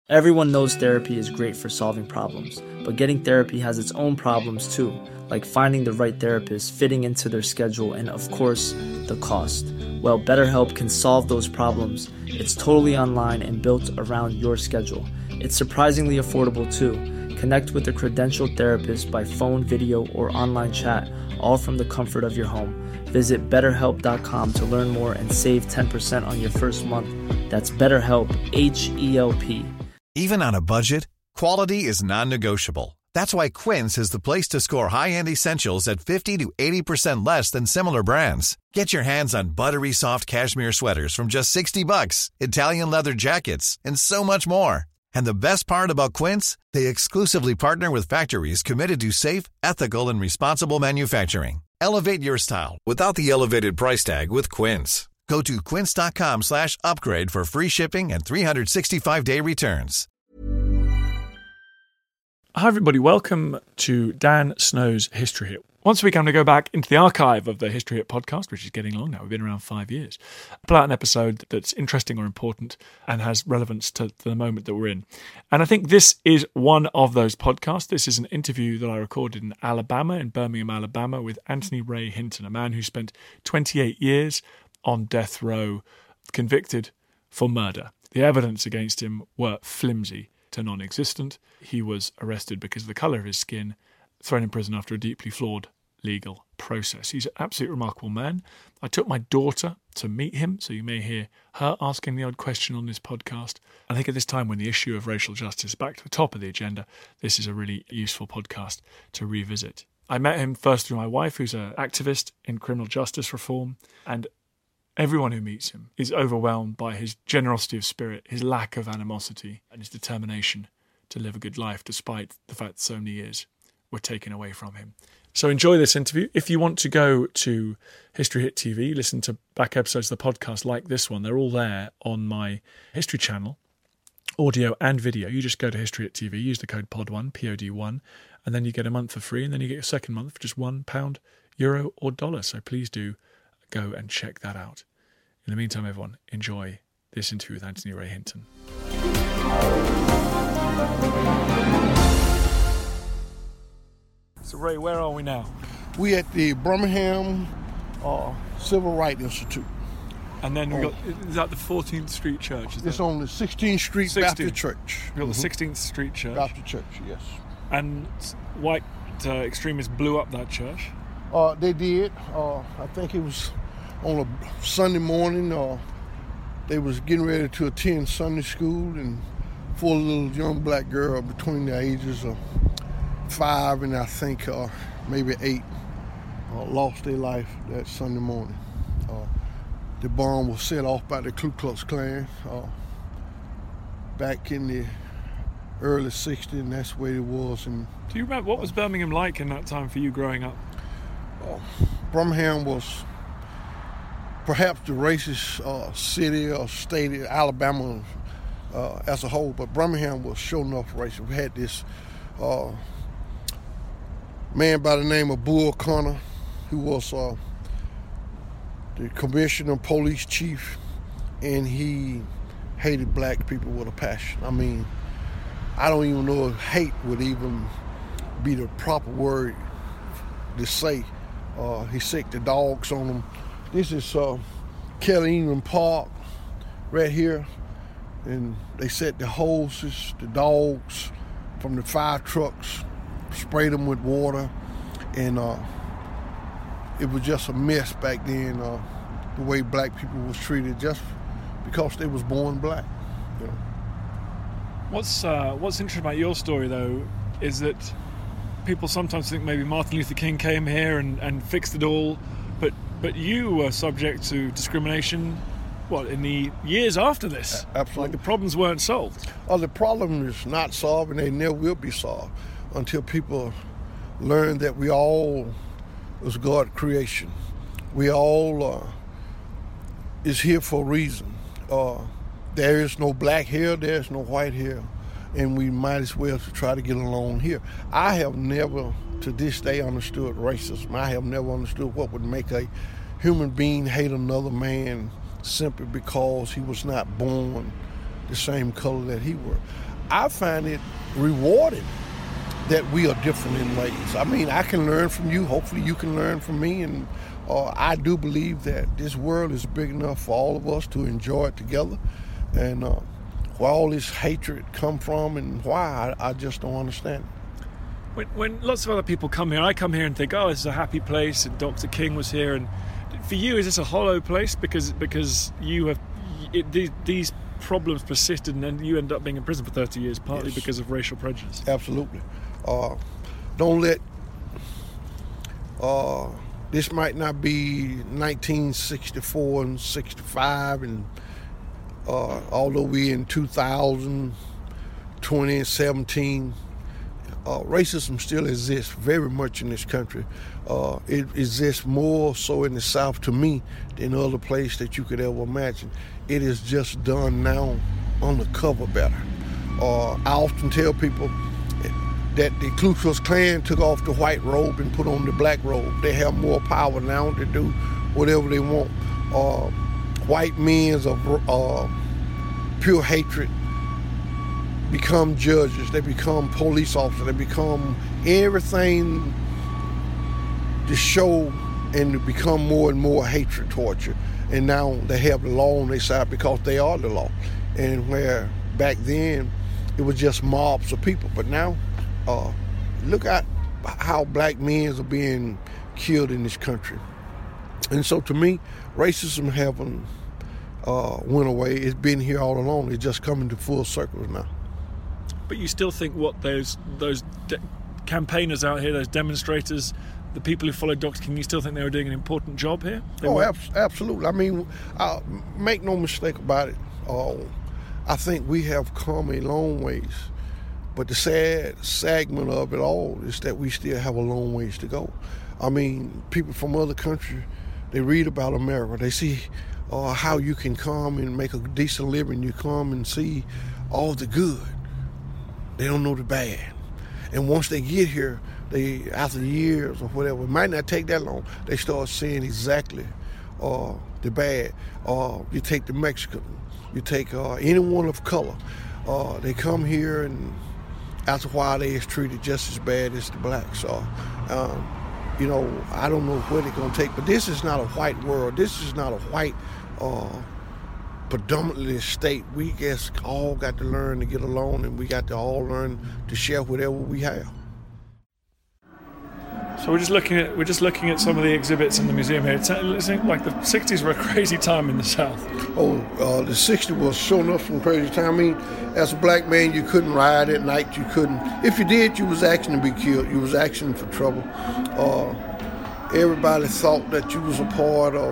Everyone knows therapy is great for solving problems, but getting therapy has its own problems too, like finding the right therapist, fitting into their schedule, and of course, the cost. Well, BetterHelp can solve those problems. It's totally online and built around your schedule. It's surprisingly affordable too. Connect with a credentialed therapist by phone, video, or online chat, all from the comfort of your home. Visit BetterHelp.com to learn more and save 10% on your first month. That's BetterHelp, H-E-L-P. Even on a budget, quality is non-negotiable. That's why Quince is the place to score high-end essentials at 50 to 80% less than similar brands. Get your hands on buttery soft cashmere sweaters from just $60, Italian leather jackets, and so much more. And the best part about Quince, they exclusively partner with factories committed to safe, ethical, and responsible manufacturing. Elevate your style without the elevated price tag with Quince. Go to quince.com/upgrade for free shipping and 365-day returns. Hi everybody, welcome to Dan Snow's History Hit. Once a week I'm going to go back into the archive of the History Hit podcast, which is getting long now. We've been around 5 years. Pull out an episode that's interesting or important and has relevance to the moment that we're in. And I think this is one of those podcasts. This is an interview that I recorded in Alabama, in Birmingham, Alabama, with Anthony Ray Hinton, a man who spent 28 years on death row, convicted for murder. The evidence against him were flimsy to non-existent. He was arrested because of the colour of his skin, thrown in prison after a deeply flawed legal process. He's an absolutely remarkable man. I took my daughter to meet him, so you may hear her asking the odd question on this podcast. I think at this time when the issue of racial justice is back to the top of the agenda, this is a really useful podcast to revisit. I met him first through my wife, who's an activist in criminal justice reform, and everyone who meets him is overwhelmed by his generosity of spirit, his lack of animosity, and his determination to live a good life despite the fact that so many years were taken away from him. So enjoy this interview. If you want to go to History Hit TV, listen to back episodes of the podcast like this one, they're all there on my History channel, audio and video. You just go to History Hit TV, use the code POD1, POD1, and then you get a month for free, and then you get your second month for just £1, euro or dollar. So please do go and check that out. In the meantime, everyone, enjoy this interview with Anthony Ray Hinton. So, Ray, where are we now? We at the Birmingham Civil Rights Institute. And then we got, is that the 14th Street Church? It's on the 16th Street Baptist Church. We got the 16th Street Church. Baptist Church, yes. And white extremists blew up that church? They did. I think it was on a Sunday morning. They was getting ready to attend Sunday school, and for a little young black girl between the ages of 5 and I think maybe 8 lost their life that Sunday morning. The bomb was set off by the Ku Klux Klan back in the early 60s, and that's where it was. And do you remember what was Birmingham like in that time for you growing up? Birmingham was perhaps the racist city or state of Alabama as a whole, but Birmingham was sure enough racist. We had this man by the name of Bull Connor, who was the commissioner, police chief, and he hated black people with a passion. I mean, I don't even know if hate would even be the proper word to say. He sicked the dogs on them. This is Kelly Ingram Park right here, and they set the hoses, the dogs from the fire trucks, sprayed them with water, and it was just a mess back then, the way black people was treated just because they was born black. You know. What's interesting about your story, though, is that people sometimes think maybe Martin Luther King came here and fixed it all, but you were subject to discrimination, in the years after this? Absolutely. Like the problems weren't solved. The problem is not solved, and they never will be solved until people learn that we all is God's creation. We all is here for a reason. There is no black here, there is no white here, and we might as well to try to get along here. I have never, to this day, understood racism. I have never understood what would make a human being hate another man simply because he was not born the same color that he were. I find it rewarding that we are different in ways. I mean, I can learn from you. Hopefully you can learn from me. And I do believe that this world is big enough for all of us to enjoy it together. And where all this hatred come from and why, I just don't understand it. When lots of other people come here, I come here and think, oh, this is a happy place, and Dr. King was here. And for you, is this a hollow place because you have these problems persisted, and then you end up being in prison for 30 years, partly because of racial prejudice? Absolutely. Don't let this might not be 1964 and 65, and although we in 2017, racism still exists very much in this country. It exists more so in the South to me than other place that you could ever imagine. It is just done now undercover better. I often tell people that the Ku Klux Klan took off the white robe and put on the black robe. They have more power now to do whatever they want. White men of pure hatred become judges, they become police officers, they become everything to show and to become more and more hatred towards you. And now they have the law on their side because they are the law. And where back then it was just mobs of people, but now look at how black men are being killed in this country. And so to me, racism haven't went away. It's been here all along. It's just coming to full circles now. But you still think what those campaigners out here, those demonstrators, the people who followed Dr. King, you still think they were doing an important job here? Absolutely. I mean, make no mistake about it. I think we have come a long ways. But the sad segment of it all is that we still have a long ways to go. I mean, people from other countries, they read about America. They see how you can come and make a decent living. You come and see all the good. They don't know the bad. And once they get here, they, after years or whatever, it might not take that long, they start seeing exactly the bad. You take the Mexican, you take anyone of color. They come here and after a while they is treated just as bad as the blacks are. I don't know where they're going to take, but this is not a white world. This is not a white predominantly state. We just all got to learn to get along, and we got to all learn to share whatever we have. So we're just looking at some of the exhibits in the museum here. It seems like the 60s were a crazy time in the South. The 60s was sure enough some crazy time. I mean, as a black man, you couldn't ride at night. You couldn't. If you did, you was asking to be killed. You was asking for trouble. Everybody thought that you was a part of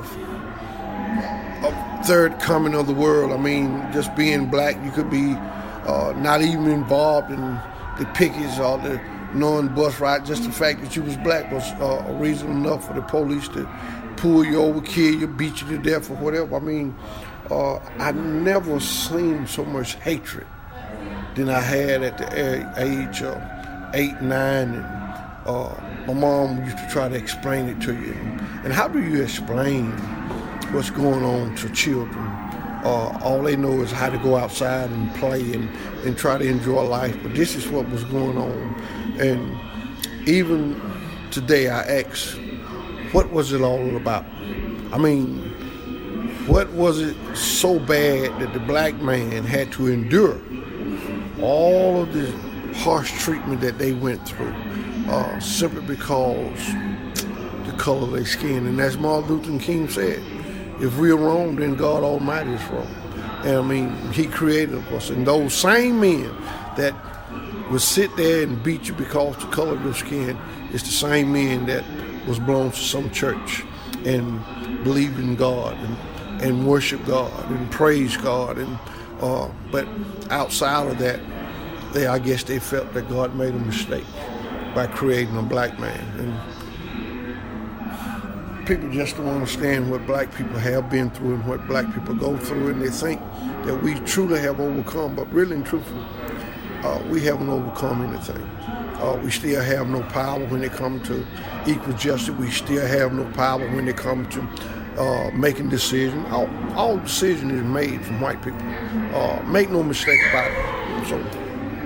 third coming of the world. I mean, just being black, you could be not even involved in the pickets or the non-bus ride. Just the fact that you was black was a reason enough for the police to pull you over, kill you, beat you to death or whatever. I mean, I never seen so much hatred than I had at the age of 8, 9, and my mom used to try to explain it to you. And how do you explain what's going on to children? All they know is how to go outside and play and try to enjoy life. But this is what was going on. And even today I ask, what was it all about? I mean, what was it so bad that the black man had to endure all of the harsh treatment that they went through simply because the color of their skin? And as Martin Luther King said, if we're wrong, then God Almighty is wrong. And I mean, He created us. And those same men that would sit there and beat you because the color of your skin is the same men that was belong to some church and believed in God and worship God and praise God. And but outside of that, I guess they felt that God made a mistake by creating a black man. And people just don't understand what black people have been through and what black people go through, and they think that we truly have overcome, but really and truthfully, we haven't overcome anything. We still have no power when it comes to equal justice. We still have no power when it comes to making decisions. All decision is made from white people. Make no mistake about it. So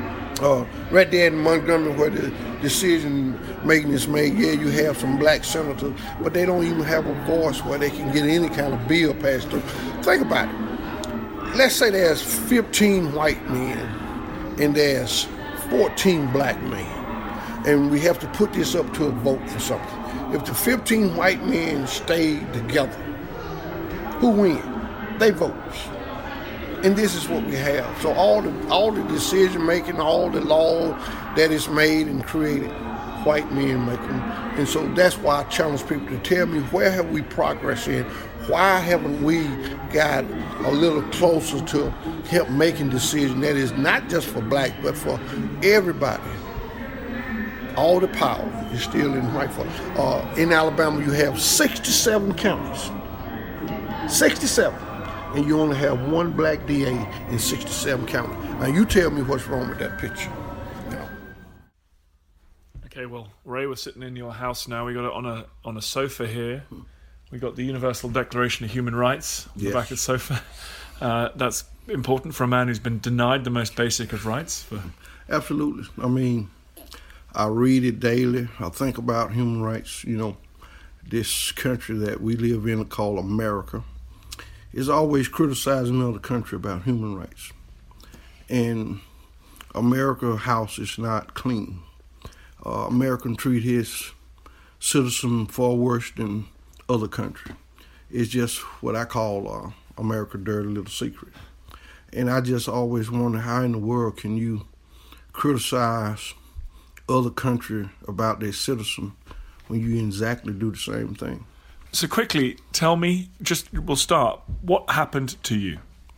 Right there in Montgomery where the decision making is made, yeah, you have some black senators, but they don't even have a voice where they can get any kind of bill passed through. Think about it. Let's say there's 15 white men and there's 14 black men, and we have to put this up to a vote for something. If the 15 white men stayed together, who wins? They vote. And this is what we have. So all the decision making, all the law that is made and created, white men make them. And so that's why I challenge people to tell me, where have we progressed in? Why haven't we got a little closer to help making decisions that is not just for black, but for everybody? All the power is still in white folks. In Alabama, you have 67 counties. 67. And you only have one black DA in 67 counties. Now, you tell me what's wrong with that picture. You know. Okay, well, Ray, we're sitting in your house now. We got it on a sofa here. We got the Universal Declaration of Human Rights on the back of the sofa. That's important for a man who's been denied the most basic of rights. Absolutely. I mean, I read it daily. I think about human rights. You know, this country that we live in called America is always criticizing another country about human rights. And America house is not clean. American treat his citizen far worse than other country. It's just what I call America dirty little secret. And I just always wonder, how in the world can you criticize other country about their citizen when you exactly do the same thing? So quickly, tell me, we'll start, what happened to you?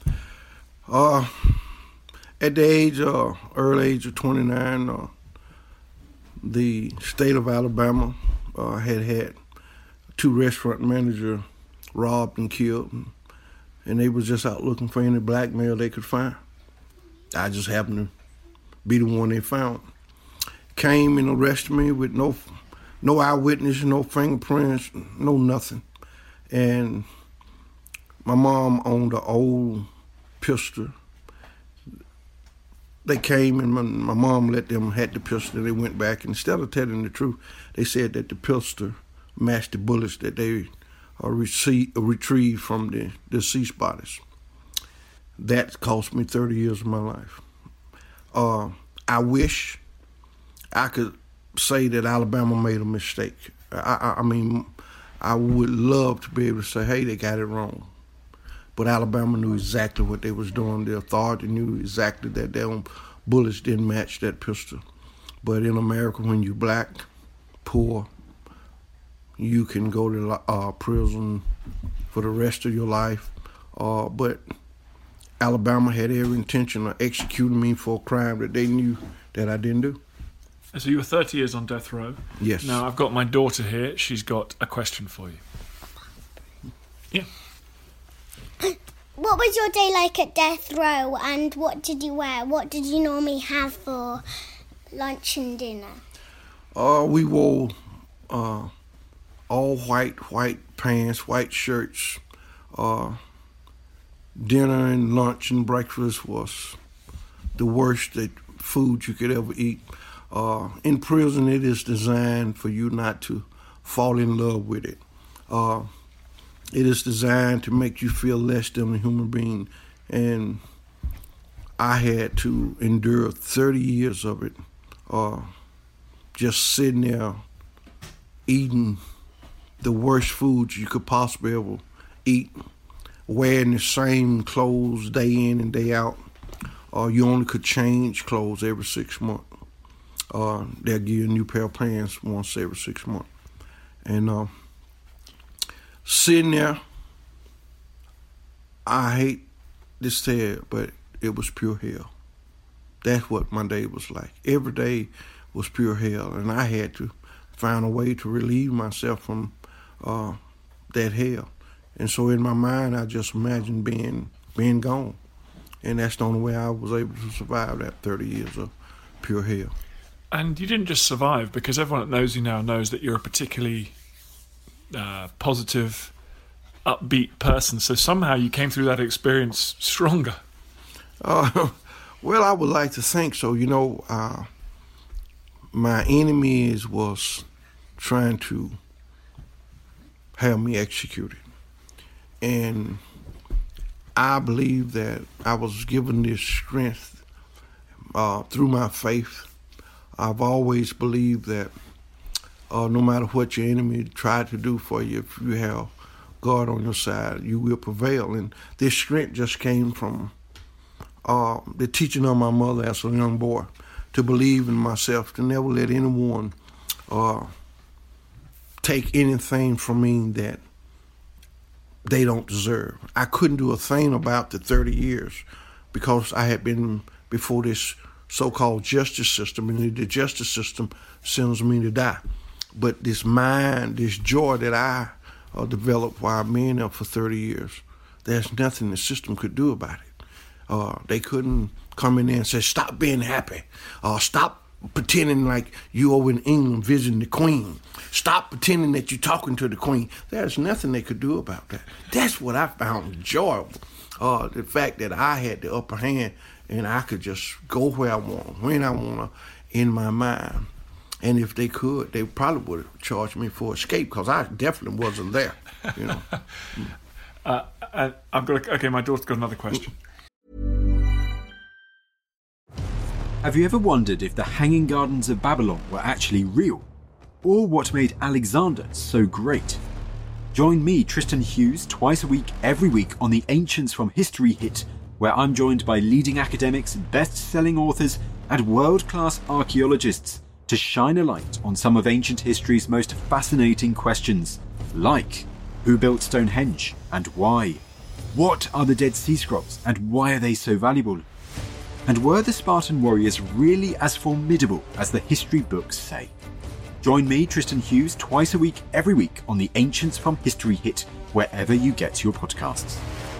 At the early age of 29, the state of Alabama had 2 restaurant managers robbed and killed, and they was just out looking for any black male they could find. I just happened to be the one they found. Came and arrested me with no eyewitness, no fingerprints, no nothing. And my mom owned an old pistol. They came and my mom let them have the pistol. They went back, and instead of telling the truth, they said that the pistol matched the bullets that they retrieved from the deceased bodies. That cost me 30 years of my life. I wish I could say that Alabama made a mistake. I mean, I would love to be able to say, hey, they got it wrong. But Alabama knew exactly what they was doing. The authority knew exactly that their own bullets didn't match that pistol. But in America, when you're black, poor, you can go to prison for the rest of your life. But Alabama had every intention of executing me for a crime that they knew that I didn't do. So you were 30 years on death row. Yes. Now, I've got my daughter here. She's got a question for you. Yeah. What was your day like at death row, and what did you wear? What did you normally have for lunch and dinner? We wore all white pants, white shirts. Dinner and lunch and breakfast was the worst food you could ever eat. In prison, it is designed for you not to fall in love with it. It is designed to make you feel less than a human being. And I had to endure 30 years of it, just sitting there eating the worst foods you could possibly ever eat, wearing the same clothes day in and day out. You only could change clothes every 6 months. They'll give you a new pair of pants once every 6 months. And sitting there, I hate to say it, but it was pure hell. That's what my day was like. Every day was pure hell, and I had to find a way to relieve myself from that hell. And so in my mind, I just imagined being gone. And that's the only way I was able to survive that 30 years of pure hell. And you didn't just survive, because everyone that knows you now knows that you're a particularly positive, upbeat person. So somehow you came through that experience stronger. Well, I would like to think so. My enemies was trying to have me executed. And I believe that I was given this strength through my faith. I've always believed that no matter what your enemy tried to do for you, if you have God on your side, you will prevail. And this strength just came from the teaching of my mother as a young boy, to believe in myself, to never let anyone take anything from me that they don't deserve. I couldn't do a thing about the 30 years because I had been before this so-called justice system, and the justice system sends me to die. But this mind, this joy that I developed while being there for 30 years, there's nothing the system could do about it. They couldn't come in there and say, stop being happy. Stop pretending like you over in England visiting the Queen. Stop pretending that you're talking to the Queen. There's nothing they could do about that. That's what I found enjoyable. The fact that I had the upper hand and I could just go where I want, when I want to, in my mind. And if they could, they probably would have charged me for escape, because I definitely wasn't there. My daughter's got another question. Have you ever wondered if the Hanging Gardens of Babylon were actually real? Or what made Alexander so great? Join me, Tristan Hughes, twice a week, every week on the Ancients from History Hit, where I'm joined by leading academics, best-selling authors, and world-class archaeologists to shine a light on some of ancient history's most fascinating questions, like who built Stonehenge and why? What are the Dead Sea Scrolls and why are they so valuable? And were the Spartan warriors really as formidable as the history books say? Join me, Tristan Hughes, twice a week, every week on the Ancients from History Hit, wherever you get your podcasts.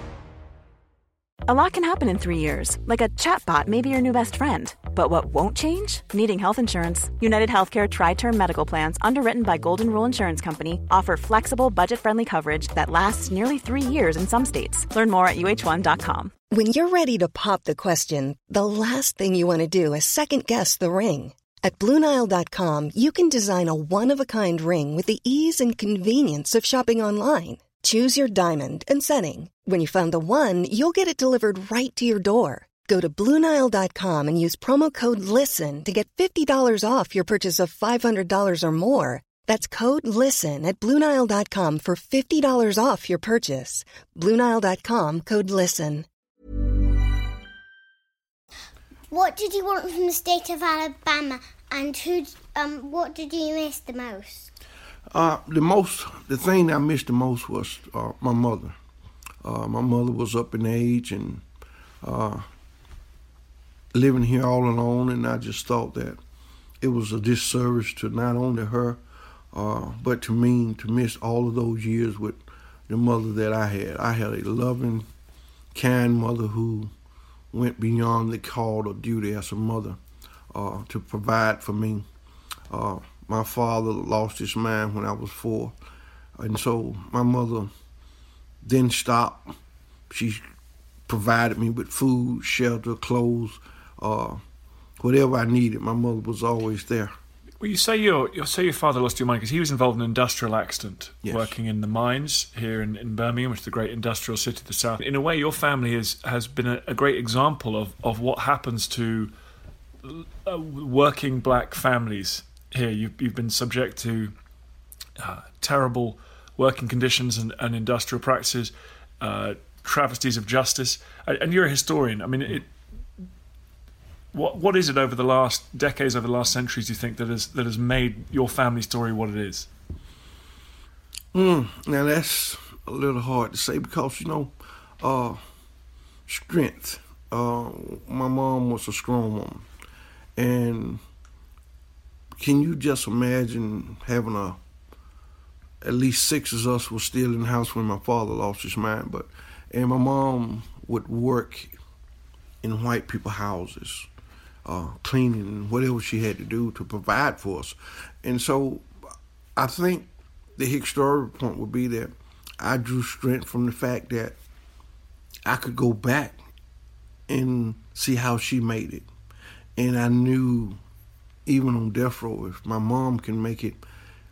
A lot can happen in 3 years, like a chatbot may be your new best friend. But what won't change? Needing health insurance. United Healthcare Tri-Term Medical Plans, underwritten by Golden Rule Insurance Company, offer flexible, budget-friendly coverage that lasts nearly 3 years in some states. Learn more at uh1.com. When you're ready to pop the question, the last thing you want to do is second-guess the ring. At BlueNile.com, you can design a one-of-a-kind ring with the ease and convenience of shopping online. Choose your diamond and setting. When you find the one, you'll get it delivered right to your door. Go to BlueNile.com and use promo code LISTEN to get $50 off your purchase of $500 or more. That's code LISTEN at BlueNile.com for $50 off your purchase. BlueNile.com, code LISTEN. What did you want from the state of Alabama, and what did you miss the most? The thing I missed the most was my mother. My mother was up in age and living here all alone, and I just thought that it was a disservice to not only her, but to me, to miss all of those years with the mother that I had. I had a loving, kind mother who went beyond the call of duty as a mother to provide for me. My father lost his mind when I was 4, and so my mother didn't stop. She provided me with food, shelter, clothes, whatever I needed. My mother was always there. Well, you say your father lost your mind because he was involved in an industrial accident, yes, working in the mines here in Birmingham, which is the great industrial city of the South. In a way, your family has been a great example of what happens to working black families here. You've been subject to terrible working conditions and industrial practices, travesties of justice, and you're a historian. I mean, what is it over the last decades, over the last centuries, do you think that has made your family story what it is? Now that's a little hard to say because strength. My mom was a strong woman, and can you just imagine having at least 6 of us were still in the house when my father lost his mind, and my mom would work in white people's houses, cleaning and whatever she had to do to provide for us. And so I think the historical point would be that I drew strength from the fact that I could go back and see how she made it. And I knew even on death row, if my mom can make it,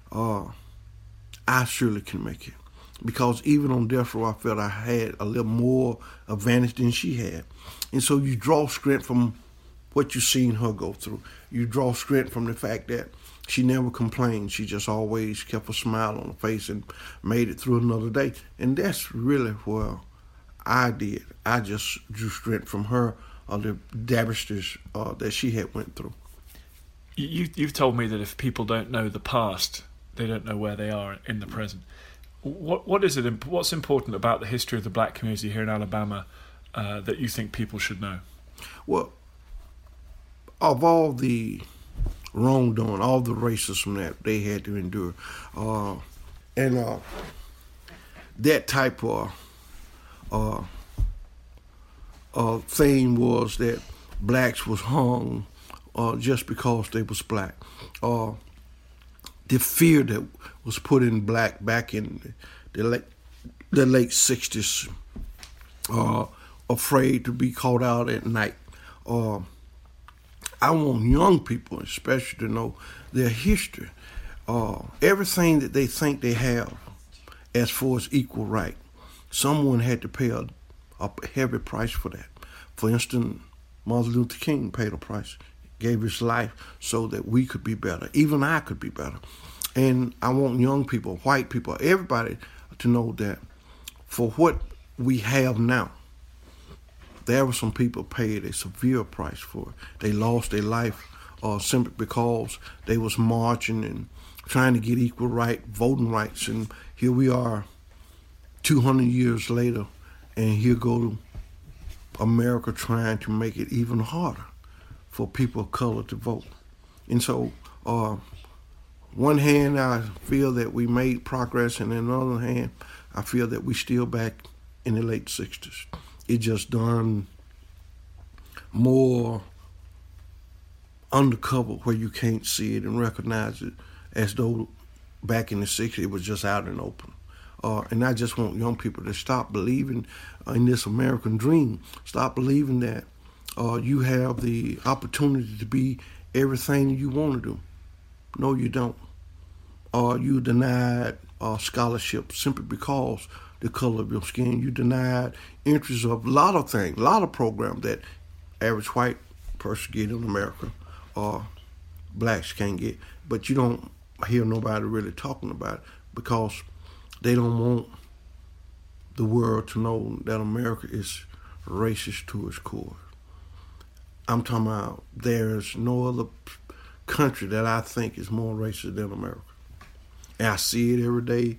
I surely can make it. Because even on death row, I felt I had a little more advantage than she had. And so you draw strength from what you've seen her go through. You draw strength from the fact that she never complained. She just always kept a smile on her face and made it through another day. And that's really where I did. I just drew strength from her, the dabblers that she had went through. You've told me that if people don't know the past, they don't know where they are in the present. What's important about the history of the black community here in Alabama that you think people should know? Well, of all the wrongdoing, all the racism that they had to endure, and that type of thing was that blacks was hung just because they was black. The fear that was put in black back in the late 60s, afraid to be caught out at night. I want young people especially to know their history. Everything that they think they have as far as equal right, someone had to pay a heavy price for that. For instance, Martin Luther King paid a price, gave his life so that we could be better. Even I could be better. And I want young people, white people, everybody to know that for what we have now, there were some people paid a severe price for it. They lost their life simply because they was marching and trying to get equal right, voting rights. And here we are 200 years later, and here go America trying to make it even harder for people of color to vote. And so, one hand, I feel that we made progress, and on the other hand, I feel that we still back in the late 60s. It just done more undercover where you can't see it and recognize it, as though back in the 60s it was just out in the open. And I just want young people to stop believing in this American dream. Stop believing that you have the opportunity to be everything you want to do. No, you don't. You denied scholarship simply because the color of your skin. You denied interest of a lot of things, a lot of programs that average white person get in America, blacks can't get. But you don't hear nobody really talking about it because they don't want the world to know that America is racist to its core. I'm talking about there's no other country that I think is more racist than America. And I see it every day.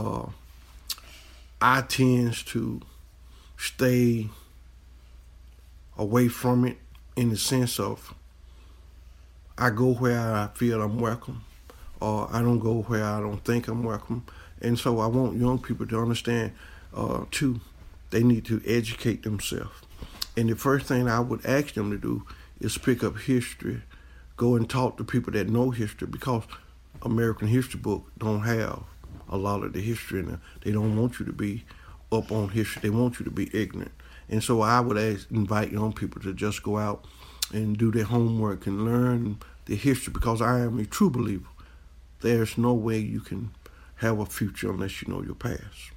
I tend to stay away from it in the sense of I go where I feel I'm welcome, or I don't go where I don't think I'm welcome. And so I want young people to understand, too, they need to educate themselves. And the first thing I would ask them to do is pick up history, go and talk to people that know history, because American history book don't have a lot of the history in it. They don't want you to be up on history. They want you to be ignorant. And so I would invite young people to just go out and do their homework and learn the history, because I am a true believer. There's no way you can have a future unless you know your past.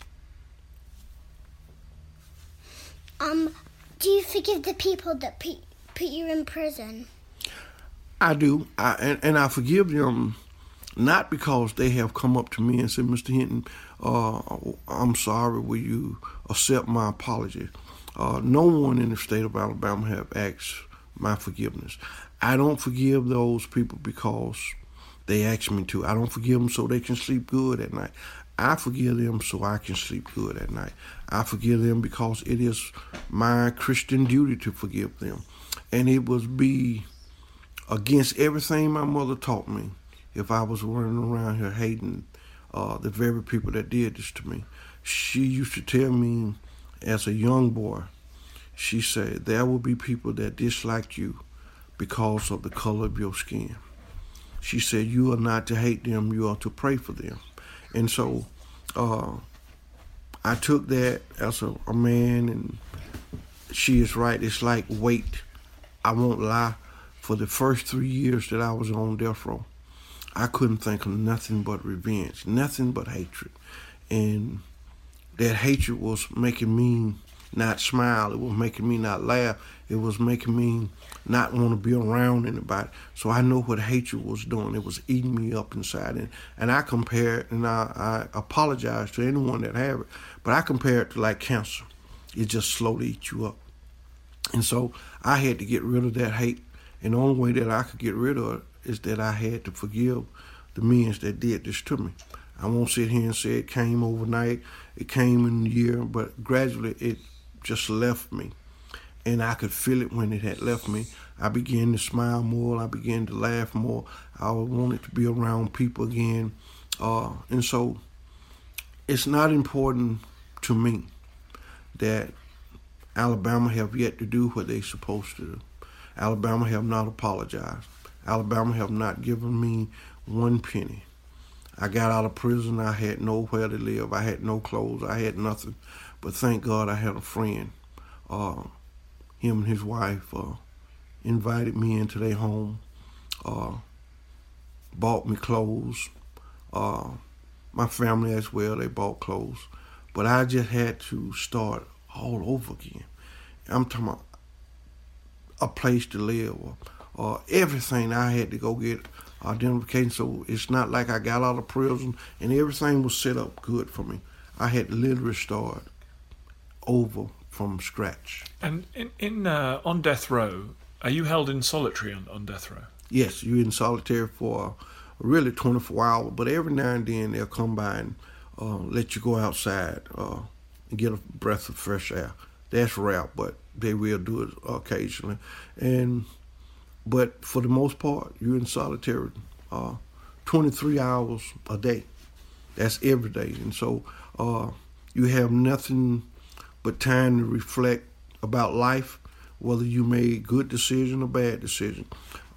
Do you forgive the people that put you in prison? I do, and I forgive them not because they have come up to me and said, Mr. Hinton, I'm sorry, will you accept my apology? No one in the state of Alabama have asked my forgiveness. I don't forgive those people because they ask me to. I don't forgive them so they can sleep good at night. I forgive them so I can sleep good at night. I forgive them because it is my Christian duty to forgive them. And it would be against everything my mother taught me if I was running around here hating the very people that did this to me. She used to tell me as a young boy, she said, there will be people that dislike you because of the color of your skin. She said, you are not to hate them, you are to pray for them. And so I took that as a man, and she is right. It's like weight. I won't lie. For the first 3 years that I was on death row, I couldn't think of nothing but revenge, nothing but hatred. And that hatred was making me not smile. It was making me not laugh. It was making me not want to be around anybody. So I know what hatred was doing. It was eating me up inside. And I compare it, and I apologize to anyone that have it, but I compare it to like cancer. It just slowly eats you up. And so I had to get rid of that hate. And the only way that I could get rid of it is that I had to forgive the men that did this to me. I won't sit here and say it came overnight. It came in a year, but gradually it just left me. And I could feel it when it had left me. I began to smile more. I began to laugh more. I wanted to be around people again. And so it's not important to me that Alabama have yet to do what they're supposed to do. Alabama have not apologized. Alabama have not given me one penny. I got out of prison. I had nowhere to live. I had no clothes. I had nothing. But thank God I had a friend. Him and his wife invited me into their home, bought me clothes. My family as well, they bought clothes. But I just had to start all over again. I'm talking about a place to live or everything. I had to go get identification. So it's not like I got out of prison and everything was set up good for me. I had to literally start over from scratch. And on death row, are you held in solitary on death row? Yes, you're in solitary for really 24 hours, but every now and then they'll come by and let you go outside and get a breath of fresh air. That's rare, but they will do it occasionally. But for the most part, you're in solitary 23 hours a day. That's every day. And so you have nothing but time to reflect about life, whether you made good decision or bad decision.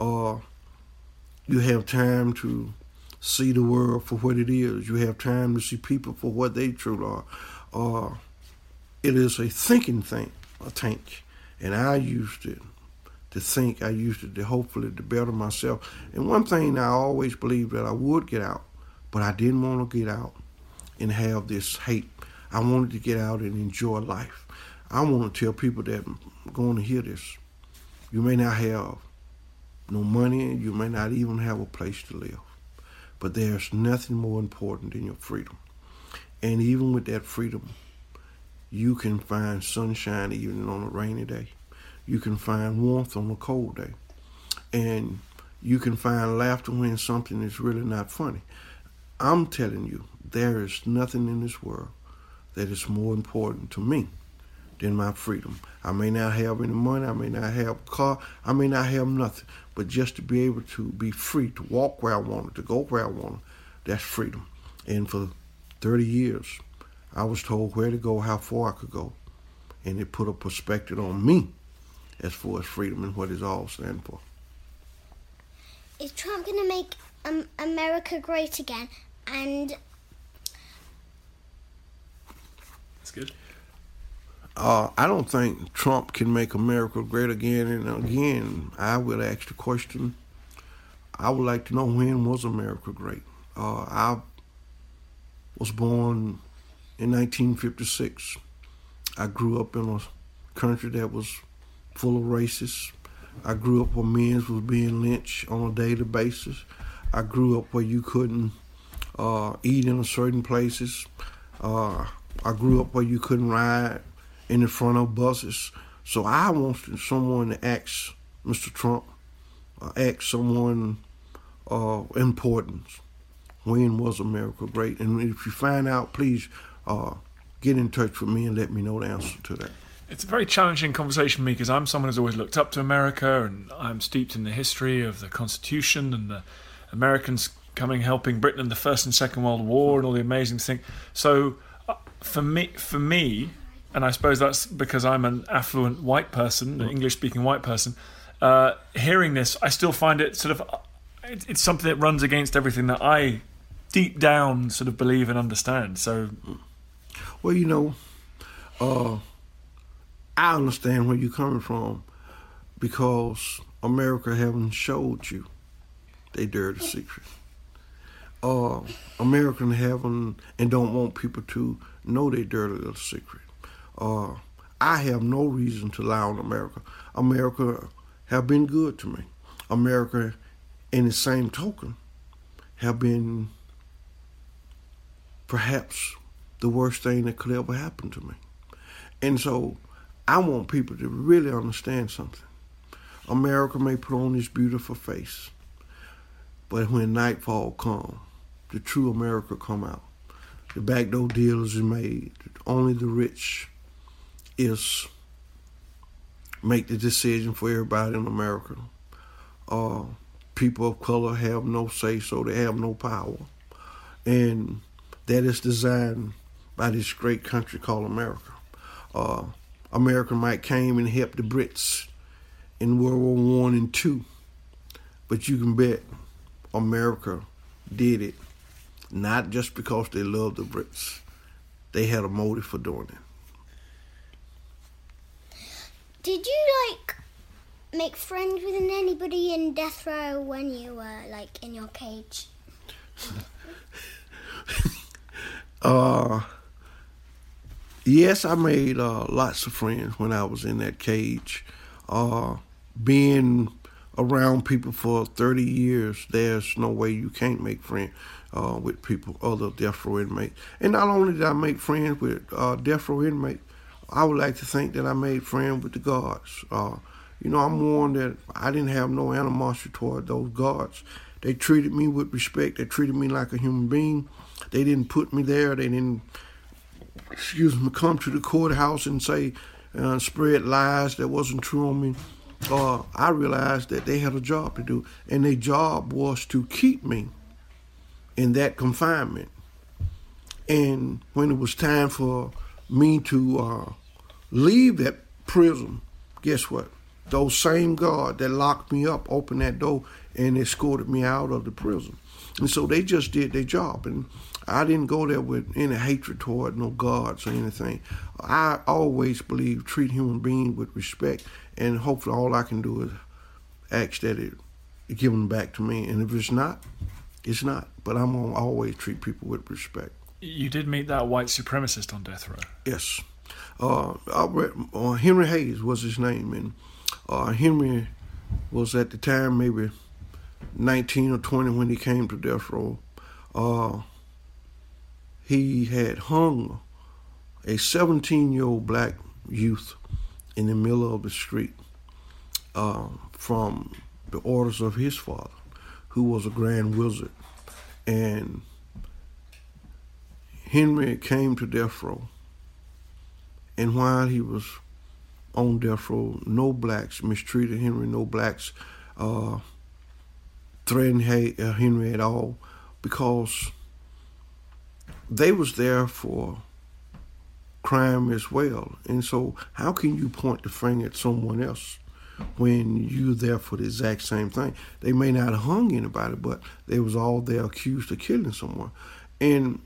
You have time to see the world for what it is. You have time to see people for what they truly are. It is a thinking thing, a tank. And I used it to think. I used it to hopefully to better myself. And one thing I always believed that I would get out, but I didn't want to get out and have this hate. I wanted to get out and enjoy life. I want to tell people that are going to hear this. You may not have no money. You may not even have a place to live. But there's nothing more important than your freedom. And even with that freedom, you can find sunshine even on a rainy day. You can find warmth on a cold day. And you can find laughter when something is really not funny. I'm telling you, there is nothing in this world that is more important to me than my freedom. I may not have any money, I may not have a car, I may not have nothing, but just to be able to be free, to walk where I wanted, to go where I wanted, that's freedom. And for 30 years, I was told where to go, how far I could go, and it put a perspective on me as far as freedom and what it's all standing for. Is Trump going to make America great again? And that's good. I don't think Trump can make America great again. And again, I will ask the question, I would like to know, when was America great? I was born in 1956. I grew up in a country that was full of racists. I grew up where men was being lynched on a daily basis. I grew up where you couldn't eat in certain places. I grew up where you couldn't ride in the front of buses. So I want someone to ask Mr. Trump, ask someone important, when was America great? And if you find out, please get in touch with me and let me know the answer to that. It's a very challenging conversation for me because I'm someone who's always looked up to America, and I'm steeped in the history of the Constitution and the Americans helping Britain in the First and Second World War and all the amazing things. So for me, and I suppose that's because I'm an affluent white person, an English-speaking white person, hearing this, I still find it sort of, it's something that runs against everything that I deep down sort of believe and understand. So, well, I understand where you're coming from because America haven't showed you their dirty secret. American haven't and don't want people to know their dirty little secret. I have no reason to lie on America. America have been good to me. America, in the same token, have been perhaps the worst thing that could ever happen to me. And so I want people to really understand something. America may put on this beautiful face, but when nightfall comes, the true America come out. The backdoor deals is made. Only the rich make the decision for everybody in America. People of color have no say, so they have no power. And that is designed by this great country called America. America might came and helped the Brits in World War I and II, but you can bet America did it not just because they loved the Brits. They had a motive for doing it. Did you, make friends with anybody in death row when you were, in your cage? Yes, I made lots of friends when I was in that cage. Being around people for 30 years, there's no way you can't make friends with people, other death row inmates. And not only did I make friends with death row inmates, I would like to think that I made friends with the guards. I'm one that I didn't have no animosity toward those guards. They treated me with respect. They treated me like a human being. They didn't put me there. They didn't, come to the courthouse and say, spread lies that wasn't true on me. I realized that they had a job to do, and their job was to keep me in that confinement. And when it was time for me to leave that prison, guess what? Those same guards that locked me up opened that door and escorted me out of the prison. And so they just did their job. And I didn't go there with any hatred toward no guards or anything. I always believe treat human beings with respect, and hopefully all I can do is ask that it give them back to me. And if it's not, it's not. But I'm going to always treat people with respect. You did meet that white supremacist on death row? Yes. Henry Hayes was his name, and Henry was at the time maybe 19 or 20 when he came to death row. He had hung a 17-year-old black youth in the middle of the street from the orders of his father, who was a grand wizard. And Henry came to death row, and while he was on death row, no blacks mistreated Henry, no blacks threatened Henry at all, because they was there for crime as well. And so how can you point the finger at someone else when you're there for the exact same thing? They may not have hung anybody, but they was all there accused of killing someone. And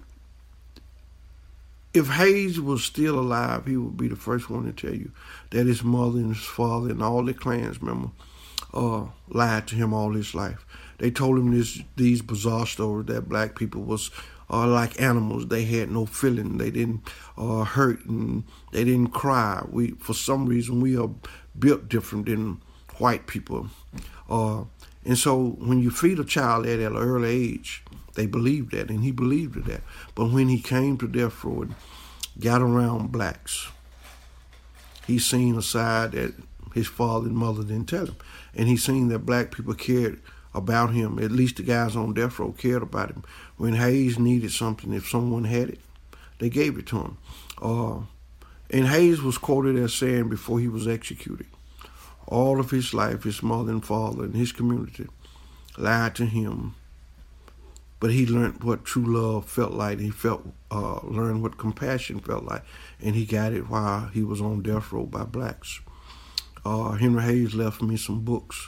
if Hayes was still alive, he would be the first one to tell you that his mother and his father and all the Klans members lied to him all his life. They told him these bizarre stories that black people was like animals. They had no feeling. They didn't hurt, and they didn't cry. For some reason, we are built different than white people. And so when you feed a child at an early age, they believe that, and he believed that. But when he came to death row and got around blacks, he seen a side that his father and mother didn't tell him. And he seen that black people cared about him. At least the guys on death row cared about him. When Hayes needed something, if someone had it, they gave it to him. And Hayes was quoted as saying before he was executed, all of his life, his mother and father and his community lied to him, but he learned what true love felt like. He learned what compassion felt like, and he got it while he was on death row by blacks. Henry Hayes left me some books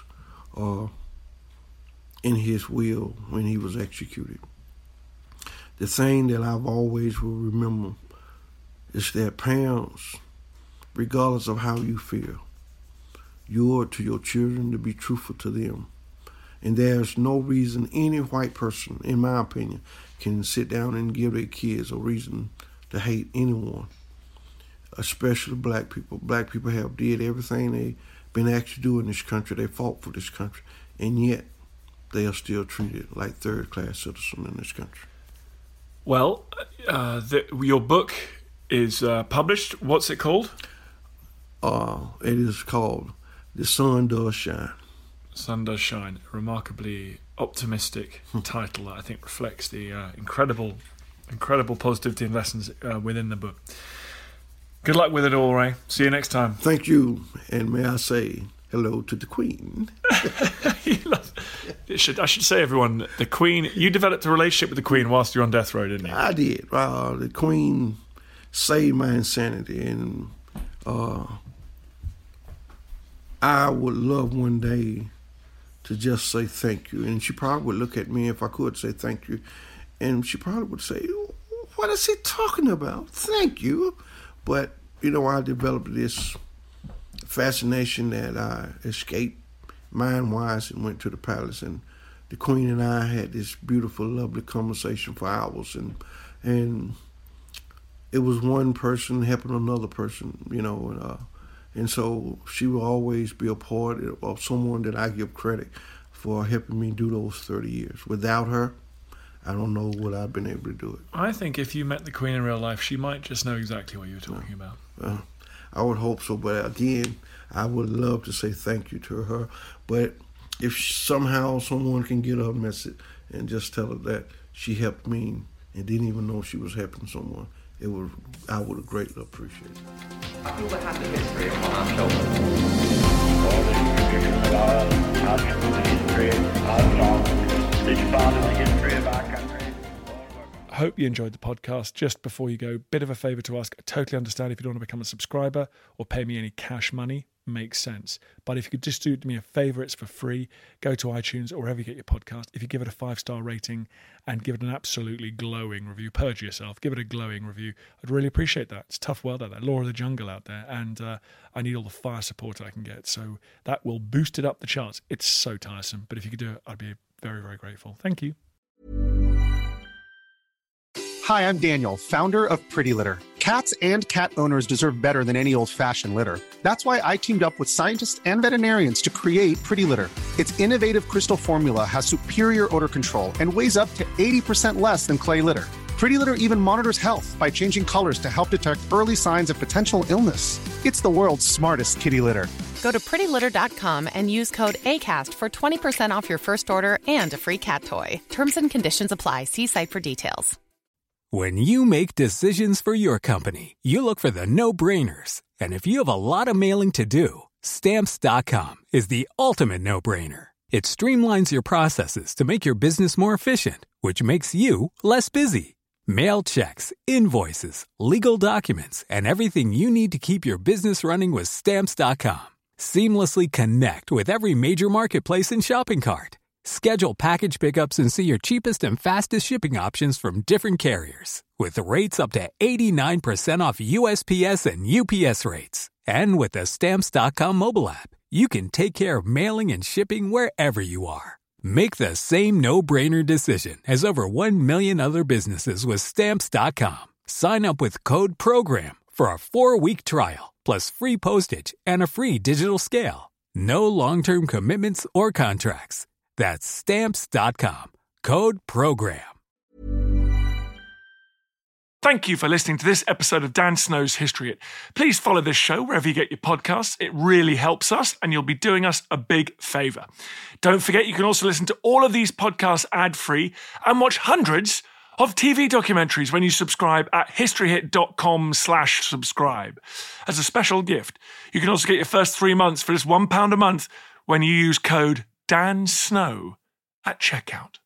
in his will when he was executed. The thing that I've always will remember is that parents regardless of how you feel. You owe it to your children to be truthful to them. And there's no reason any white person, in my opinion, can sit down and give their kids a reason to hate anyone, especially black people. Black people have did everything they've been asked to do in this country. They fought for this country, and yet they are still treated like third-class citizens in this country. Well, your book is published. What's it called? It is called The Sun Does Shine. Sun Does Shine. A remarkably optimistic title that I think reflects the incredible positivity and lessons within the book. Good luck with it all, Ray. See you next time. Thank you, and may I say hello to the Queen. I should say, everyone, the Queen, you developed a relationship with the Queen whilst you were on death row, didn't you? I did. The Queen saved my insanity, and I would love one day to just say thank you. And she probably would look at me if I could say thank you, and she probably would say, what is he talking about? Thank you. But, I developed this fascination that I escaped mind-wise and went to the palace, and the Queen and I had this beautiful, lovely conversation for hours, and it was one person helping another person, and so she will always be a part of someone that I give credit for helping me do those 30 years. Without her, I don't know would I've been able to do it. I think if you met the Queen in real life, she might just know exactly what you were talking about. I would hope so, but again, I would love to say thank you to her. But if somehow someone can get her message and just tell her that she helped me and didn't even know she was helping someone, I would have greatly appreciated it. I feel the hand of history upon our shoulders. All the tradition of our history, our songs, this part of the history of our country. I hope you enjoyed the podcast. Just before you go, bit of a favour to ask. I totally understand if you don't want to become a subscriber or pay me any cash money. Makes sense. But if you could just do me a favour, it's for free. Go to iTunes or wherever you get your podcast. If you give it a 5-star rating and give it an absolutely glowing review, purge yourself, give it a glowing review. I'd really appreciate that. It's a tough world out there, law of the jungle out there, and I need all the fire support I can get. So that will boost it up the charts. It's so tiresome. But if you could do it, I'd be very, very grateful. Thank you. Hi, I'm Daniel, founder of Pretty Litter. Cats and cat owners deserve better than any old-fashioned litter. That's why I teamed up with scientists and veterinarians to create Pretty Litter. Its innovative crystal formula has superior odor control and weighs up to 80% less than clay litter. Pretty Litter even monitors health by changing colors to help detect early signs of potential illness. It's the world's smartest kitty litter. Go to prettylitter.com and use code ACAST for 20% off your first order and a free cat toy. Terms and conditions apply. See site for details. When you make decisions for your company, you look for the no-brainers. And if you have a lot of mailing to do, Stamps.com is the ultimate no-brainer. It streamlines your processes to make your business more efficient, which makes you less busy. Mail checks, invoices, legal documents, and everything you need to keep your business running with Stamps.com. Seamlessly connect with every major marketplace and shopping cart. Schedule package pickups and see your cheapest and fastest shipping options from different carriers, with rates up to 89% off USPS and UPS rates. And with the Stamps.com mobile app, you can take care of mailing and shipping wherever you are. Make the same no-brainer decision as over 1 million other businesses with Stamps.com. Sign up with code PROGRAM for a 4-week trial, plus free postage and a free digital scale. No long-term commitments or contracts. That's Stamps.com. Code PROGRAM. Thank you for listening to this episode of Dan Snow's History Hit. Please follow this show wherever you get your podcasts. It really helps us, and you'll be doing us a big favour. Don't forget, you can also listen to all of these podcasts ad-free and watch hundreds of TV documentaries when you subscribe at historyhit.com/subscribe. As a special gift, you can also get your first 3 months for just £1 a month when you use code Dan Snow at checkout.